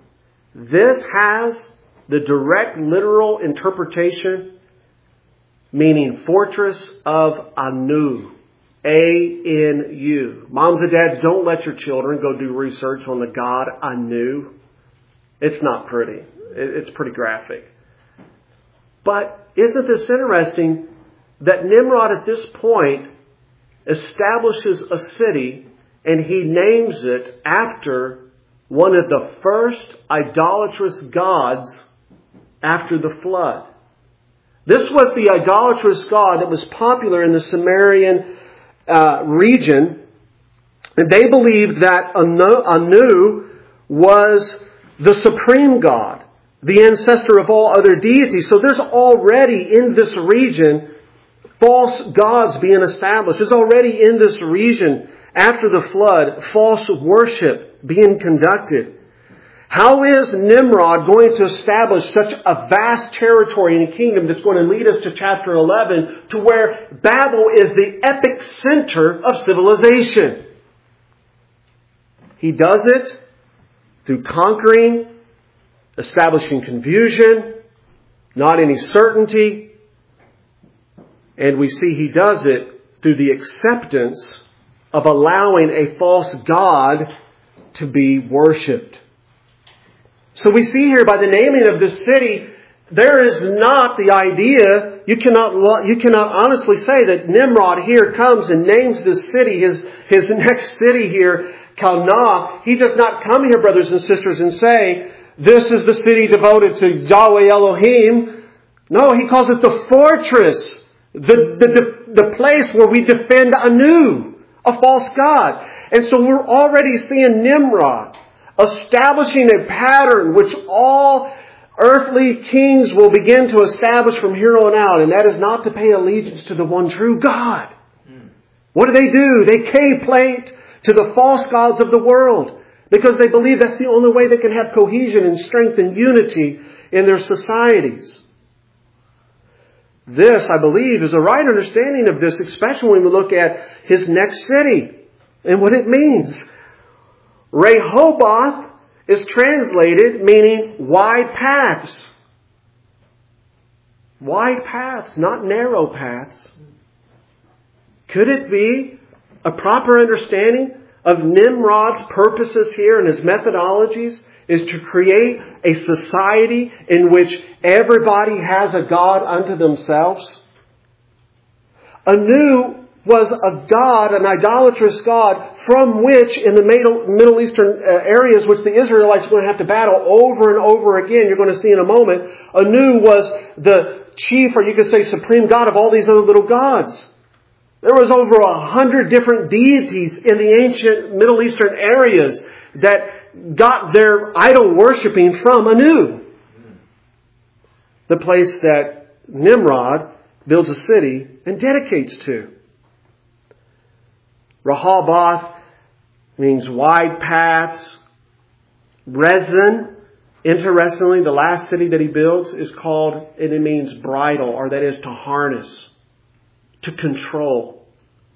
This has the direct literal interpretation meaning fortress of Anu. A-N-U. Moms and dads, don't let your children go do research on the god Anu. It's not pretty. It's pretty graphic. But isn't this interesting that Nimrod at this point establishes a city and he names it after one of the first idolatrous gods after the flood. This was the idolatrous god that was popular in the Sumerian region, and they believed that Anu was the supreme god, the ancestor of all other deities. So there's already in this region false gods being established. There's already in this region, after the flood, false worship being conducted. How is Nimrod going to establish such a vast territory and a kingdom that's going to lead us to chapter 11, to where Babel is the epic center of civilization? He does it through conquering, establishing confusion, not any certainty. And we see he does it through the acceptance of allowing a false god to be worshipped. So we see here by the naming of this city, there is not the idea, you cannot honestly say that Nimrod here comes and names this city, his next city here, Calneh. He does not come here, brothers and sisters, and say, this is the city devoted to Yahweh Elohim. No, he calls it the fortress, the place where we defend Anu, a false god. And so we're already seeing Nimrod establishing a pattern which all earthly kings will begin to establish from here on out, and that is not to pay allegiance to the one true God. What do? They cave plate to the false gods of the world because they believe that's the only way they can have cohesion and strength and unity in their societies. This, I believe, is a right understanding of this, especially when we look at his next city and what it means. Rehoboth is translated meaning wide paths. Wide paths, not narrow paths. Could it be a proper understanding of Nimrod's purposes here and his methodologies is to create a society in which everybody has a god unto themselves? Anu was a god, an idolatrous god, from which in the Middle Eastern areas, which the Israelites are going to have to battle over and over again, you're going to see in a moment, Anu was the chief, or you could say supreme god of all these other little gods. There was over 100 different deities in the ancient Middle Eastern areas that got their idol worshipping from Anu. The place that Nimrod builds a city and dedicates to. Rehoboth means wide paths. Rezin, interestingly, the last city that he builds is called, and it means bridle, or that is to harness, to control.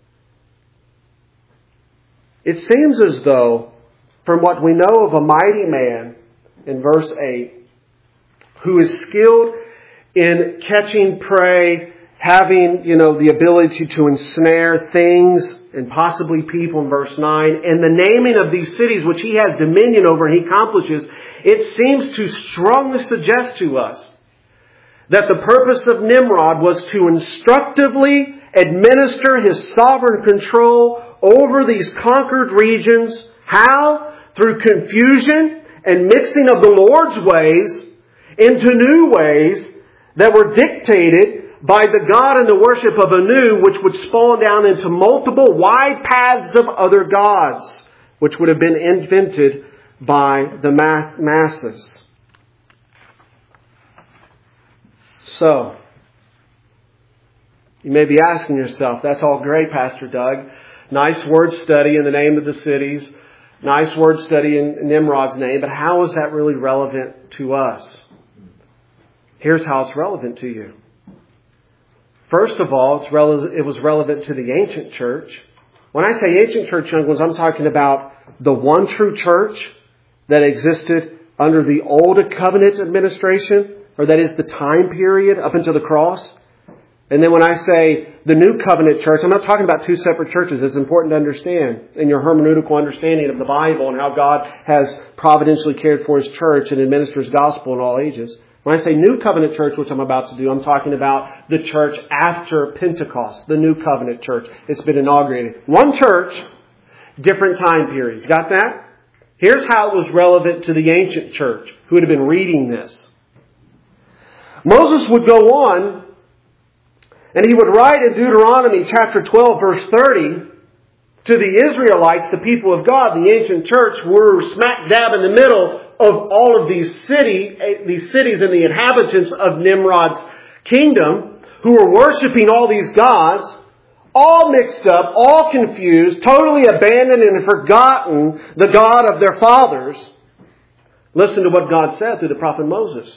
It seems as though, from what we know of a mighty man in verse 8, who is skilled in catching prey, having, the ability to ensnare things and possibly people in verse 9, and the naming of these cities which he has dominion over and he accomplishes, it seems to strongly suggest to us that the purpose of Nimrod was to instructively administer his sovereign control over these conquered regions. How? Through confusion and mixing of the Lord's ways into new ways that were dictated by the God and the worship of Anu, which would spawn down into multiple wide paths of other gods, which would have been invented by the masses. So, you may be asking yourself, that's all great, Pastor Doug. Nice word study in the name of the cities. Nice word study in Nimrod's name. But how is that really relevant to us? Here's how it's relevant to you. First of all, it was relevant to the ancient church. When I say ancient church, young ones, I'm talking about the one true church that existed under the Old Covenant administration, or that is the time period up until the cross. And then when I say the New Covenant Church, I'm not talking about two separate churches. It's important to understand in your hermeneutical understanding of the Bible and how God has providentially cared for His church and administers gospel in all ages. When I say New Covenant Church, which I'm about to do, I'm talking about the church after Pentecost, the New Covenant Church. It's been inaugurated. One church, different time periods. Got that? Here's how it was relevant to the ancient church who would have been reading this. Moses would go on and he would write in Deuteronomy chapter 12, verse 30, to the Israelites, the people of God, the ancient church, were smack dab in the middle of all of these cities and the inhabitants of Nimrod's kingdom, who were worshiping all these gods, all mixed up, all confused, totally abandoned and forgotten the God of their fathers. Listen to what God said through the prophet Moses.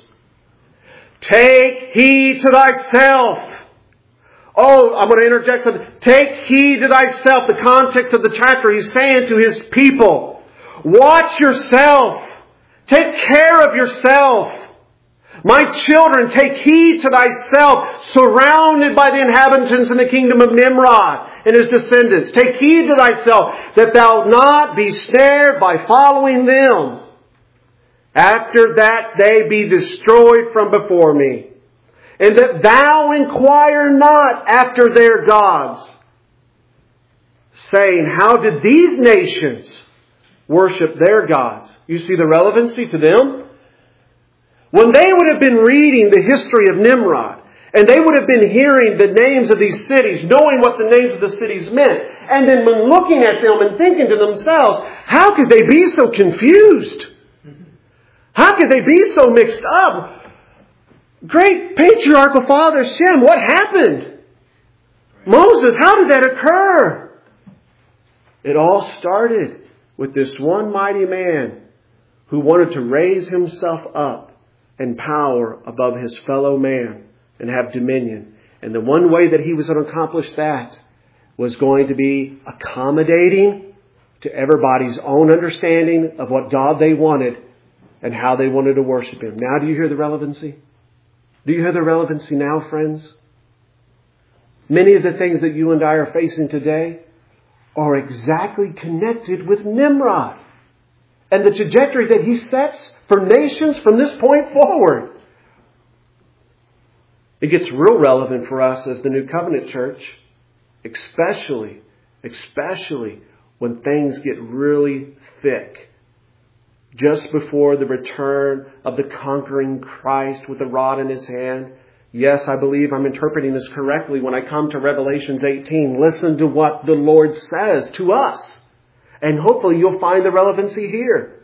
Take heed to thyself. Oh, I'm going to interject something. Take heed to thyself. The context of the chapter, He's saying to His people, watch yourself. Take care of yourself. My children, take heed to thyself, surrounded by the inhabitants in the kingdom of Nimrod and his descendants. Take heed to thyself, that thou not be snared by following them. After that they be destroyed from before me. And that thou inquire not after their gods, saying, how did these nations worship their gods? You see the relevancy to them? When they would have been reading the history of Nimrod, and they would have been hearing the names of these cities, knowing what the names of the cities meant, and then when looking at them and thinking to themselves, how could they be so confused? How could they be so mixed up? Great patriarchal father Shem, what happened? Moses, how did that occur? It all started with this one mighty man who wanted to raise himself up in power above his fellow man and have dominion. And the one way that he was going to accomplish that was going to be accommodating to everybody's own understanding of what God they wanted and how they wanted to worship Him. Now do you hear the relevancy? Do you hear the relevancy now, friends? Many of the things that you and I are facing today are exactly connected with Nimrod and the trajectory that he sets for nations from this point forward. It gets real relevant for us as the New Covenant Church, especially when things get really thick. Just before the return of the conquering Christ with the rod in His hand. Yes, I believe I'm interpreting this correctly when I come to Revelations 18. Listen to what the Lord says to us. And hopefully you'll find the relevancy here.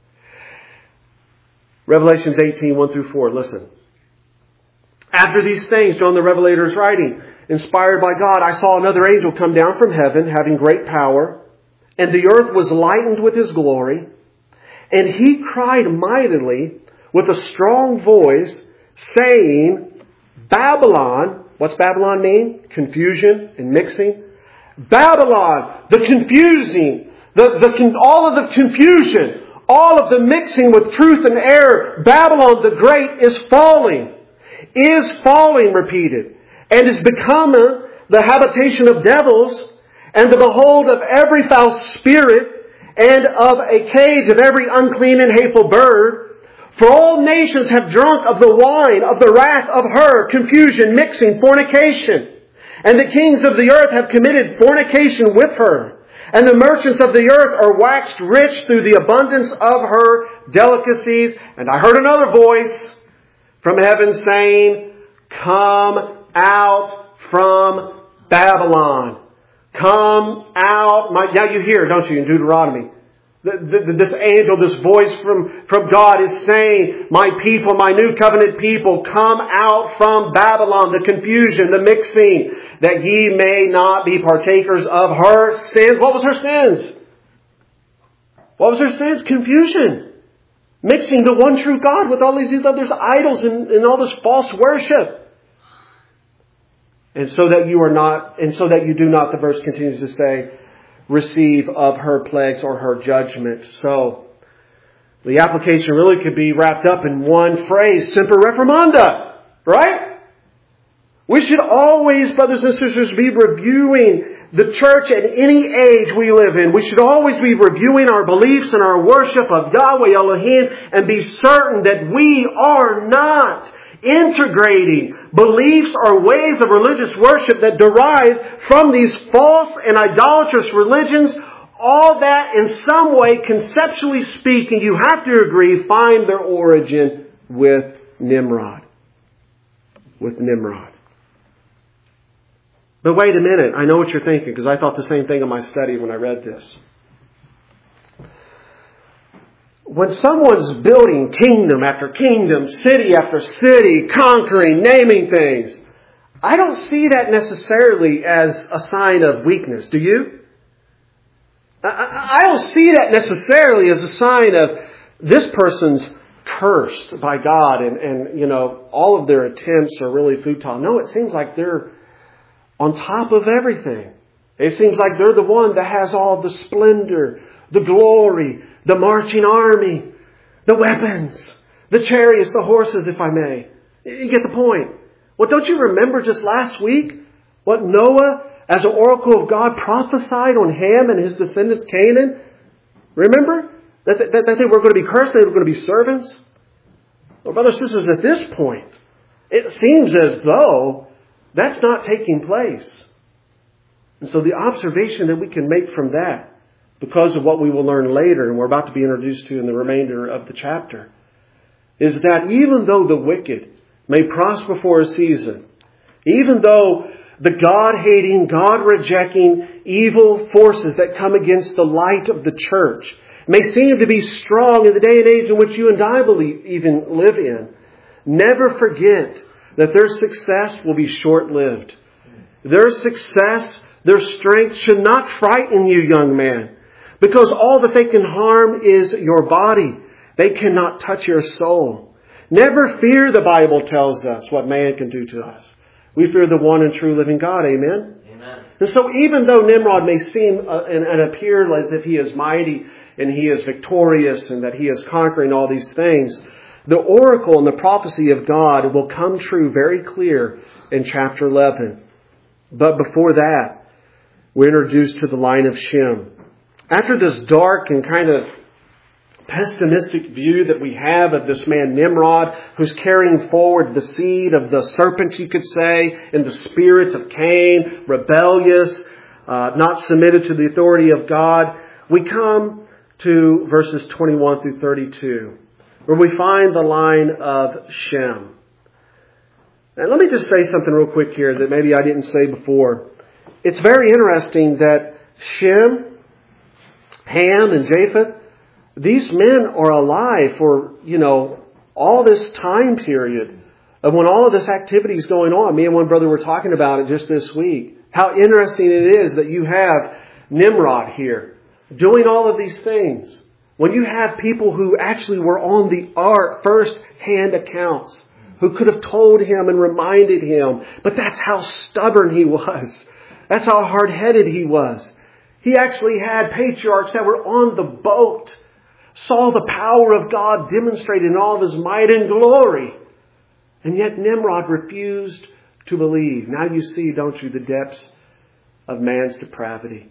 Revelations 18, 1 through 4. Listen. After these things, John the Revelator is writing, inspired by God, I saw another angel come down from heaven, having great power, and the earth was lightened with his glory. And he cried mightily with a strong voice, saying, Babylon, what's Babylon mean? Confusion and mixing. Babylon, the confusing, all of the confusion, all of the mixing with truth and error. Babylon the Great is falling, repeated, and is become the habitation of devils, and the behold of every foul spirit, and of a cage of every unclean and hateful bird. For all nations have drunk of the wine of the wrath of her, confusion, mixing, fornication. And the kings of the earth have committed fornication with her. And the merchants of the earth are waxed rich through the abundance of her delicacies. And I heard another voice from heaven saying, come out from Babylon. Come out. Now you hear, don't you, in Deuteronomy? This angel, this voice from God is saying, my people, my new covenant people, come out from Babylon, the confusion, the mixing, that ye may not be partakers of her sins. What was her sins? What was her sins? Confusion. Mixing the one true God with all these other idols and all this false worship. And so that you do not, the verse continues to say, receive of her plagues or her judgment. So, the application really could be wrapped up in one phrase, semper reformanda. Right? We should always, brothers and sisters, be reviewing the church at any age we live in. We should always be reviewing our beliefs and our worship of Yahweh Elohim and be certain that we are not integrating beliefs or ways of religious worship that derive from these false and idolatrous religions. All that in some way, conceptually speaking, you have to agree, find their origin with Nimrod. With Nimrod. But wait a minute, I know what you're thinking, because I thought the same thing in my study when I read this. When someone's building kingdom after kingdom, city after city, conquering, naming things, I don't see that necessarily as a sign of weakness. Do you? I don't see that necessarily as a sign of this person's cursed by God and all of their attempts are really futile. No, it seems like they're on top of everything. It seems like they're the one that has all the splendor, the glory, the marching army, the weapons, the chariots, the horses, if I may. You get the point. Well, don't you remember just last week what Noah, as an oracle of God, prophesied on Ham and his descendants Canaan? Remember? That they were going to be cursed, they were going to be servants? Well, brothers and sisters, at this point, it seems as though that's not taking place. And so the observation that we can make from that, because of what we will learn later, and we're about to be introduced to in the remainder of the chapter, is that even though the wicked may prosper for a season, even though the God-hating, God-rejecting evil forces that come against the light of the church may seem to be strong in the day and age in which you and I even live in, never forget that their success will be short-lived. Their success, their strength should not frighten you, young man, because all that they can harm is your body. They cannot touch your soul. Never fear, the Bible tells us, what man can do to us. We fear the one and true living God. Amen? Amen. And so even though Nimrod may seem and appear as if he is mighty and he is victorious and that he is conquering all these things, the oracle and the prophecy of God will come true very clear in chapter 11. But before that, we're introduced to the line of Shem. After this dark and kind of pessimistic view that we have of this man Nimrod, who's carrying forward the seed of the serpent, you could say, in the spirit of Cain, rebellious, not submitted to the authority of God, we come to verses 21 through 32. Where we find the line of Shem. And let me just say something real quick here that maybe I didn't say before. It's very interesting that Shem, Ham, and Japheth, these men are alive for, all this time period of when all of this activity is going on. Me and one brother were talking about it just this week. How interesting it is that you have Nimrod here doing all of these things. When you have people who actually were on the ark, first-hand accounts, who could have told him and reminded him, but that's how stubborn he was. That's how hard-headed he was. He actually had patriarchs that were on the boat, saw the power of God demonstrated in all of His might and glory. And yet Nimrod refused to believe. Now you see, don't you, the depths of man's depravity.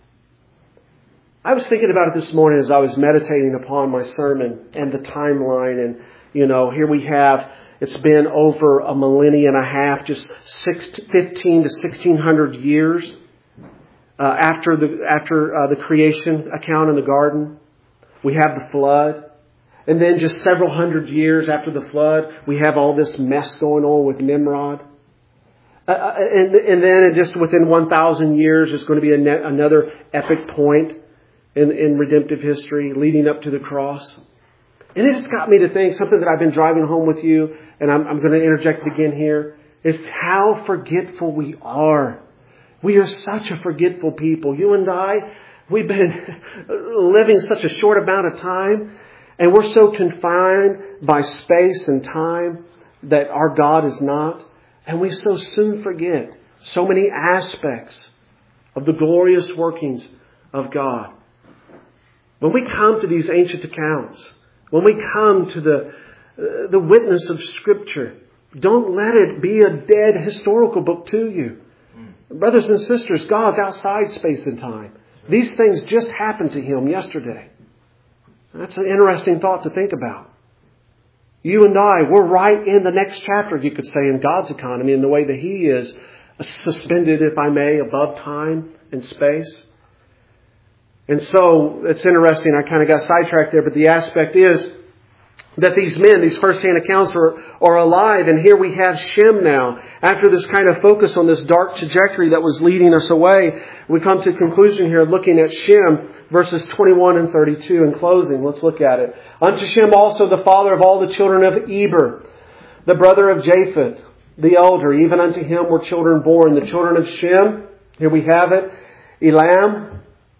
I was thinking about it this morning as I was meditating upon my sermon and the timeline. And, here we have, it's been over a millennium and a half, just 15 to 1600 years after the creation account in the garden. We have the flood. And then just several hundred years after the flood, we have all this mess going on with Nimrod. And then just within 1,000 years, there's going to be another epic point in redemptive history leading up to the cross. And it just got me to think, something that I've been driving home with you, and I'm going to interject again here, is how forgetful we are. We are such a forgetful people. You and I, we've been living such a short amount of time, and we're so confined by space and time that our God is not. And we so soon forget so many aspects of the glorious workings of God. When we come to these ancient accounts, when we come to the witness of Scripture, Don't let it be a dead historical book to you. Brothers and sisters, God's outside space and time. These things just happened to Him yesterday. That's an interesting thought to think about. You and I, we're right in the next chapter, you could say, in God's economy, in the way that He is suspended, if I may, above time and space. And so, it's interesting, I kind of got sidetracked there, but the aspect is that these men, these first-hand accounts are alive. And here we have Shem now. After this kind of focus on this dark trajectory that was leading us away, we come to a conclusion here looking at Shem, verses 21 and 32 in closing. Let's look at it. Unto Shem also the father of all the children of Eber, the brother of Japheth, the elder. Even unto him were children born. The children of Shem, here we have it, Elam,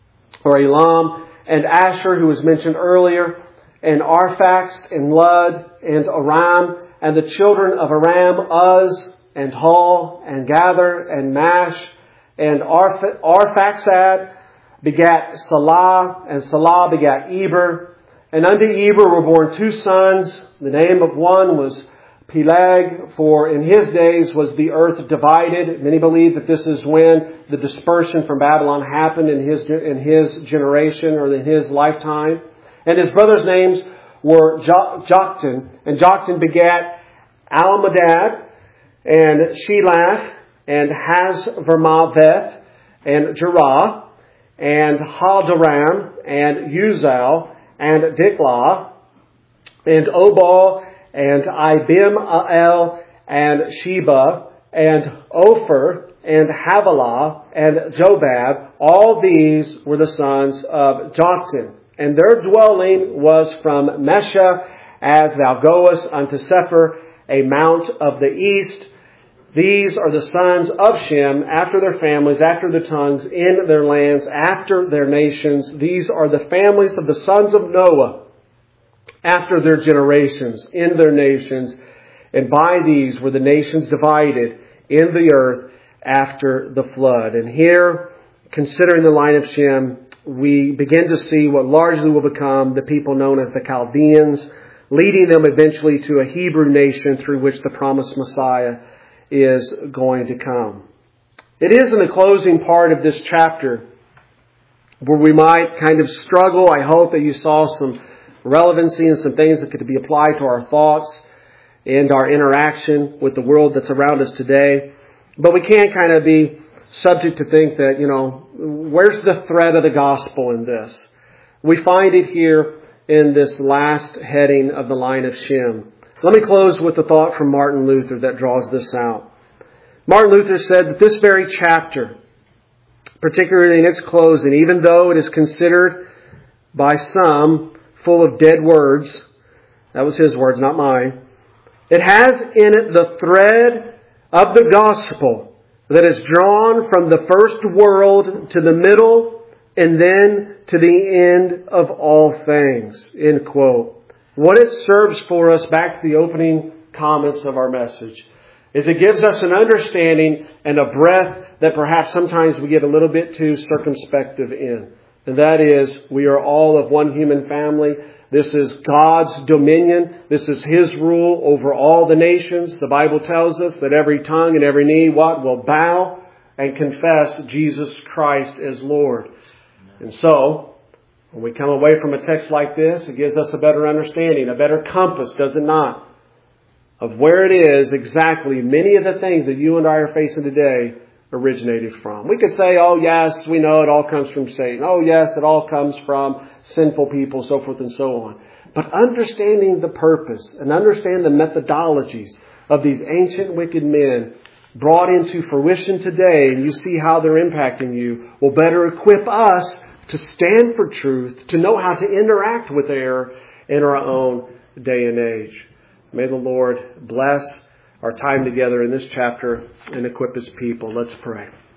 and Asher, who was mentioned earlier, and Arphaxad, and Lud, and Aram, and the children of Aram, Uz, and Hul, and Gather, and Mash, and Arphaxad begat Salah, and Salah begat Eber. And unto Eber were born two sons. The name of one was Peleg, for in his days was the earth divided. Many believe that this is when the dispersion from Babylon happened in his generation or in his lifetime. And his brothers' names were Joktan. And Joktan begat Almadad, and Shelah, and Hazarmaveth, and Jerah, and Hadaram, and Uzal, and Diklah, and Obal, and Ibim-ael, and Sheba, and Ophir, and Havilah, and Jobab. All these were the sons of Joktan. And their dwelling was from Mesha, as thou goest unto Sephir, a mount of the east. These are the sons of Shem, after their families, after their tongues, in their lands, after their nations. These are the families of the sons of Noah, after their generations, in their nations. And by these were the nations divided in the earth after the flood. And here, considering the line of Shem, we begin to see what largely will become the people known as the Chaldeans, leading them eventually to a Hebrew nation through which the promised Messiah is going to come. It is in the closing part of this chapter where we might kind of struggle. I hope that you saw some relevancy and some things that could be applied to our thoughts and our interaction with the world that's around us today. But we can't kind of be subject to think that, where's the thread of the gospel in this? We find it here in this last heading of the line of Shem. Let me close with a thought from Martin Luther that draws this out. Martin Luther said that this very chapter, particularly in its closing, even though it is considered by some full of dead words, that was his words, not mine, it has in it the thread of the gospel that is drawn from the first world to the middle and then to the end of all things. End quote. What it serves for us, back to the opening comments of our message, is it gives us an understanding and a breadth that perhaps sometimes we get a little bit too circumspective in. And that is, we are all of one human family. This is God's dominion. This is His rule over all the nations. The Bible tells us that every tongue and every knee will bow and confess Jesus Christ as Lord. And so, when we come away from a text like this, it gives us a better understanding, a better compass, does it not, of where it is exactly many of the things that you and I are facing today originated from. We could say, oh yes, we know it all comes from Satan. Oh yes, it all comes from sinful people, so forth and so on. But understanding the purpose and understand the methodologies of these ancient wicked men brought into fruition today, and you see how they're impacting you, will better equip us to stand for truth, to know how to interact with error in our own day and age. May the Lord bless our time together in this chapter and equip His people. Let's pray.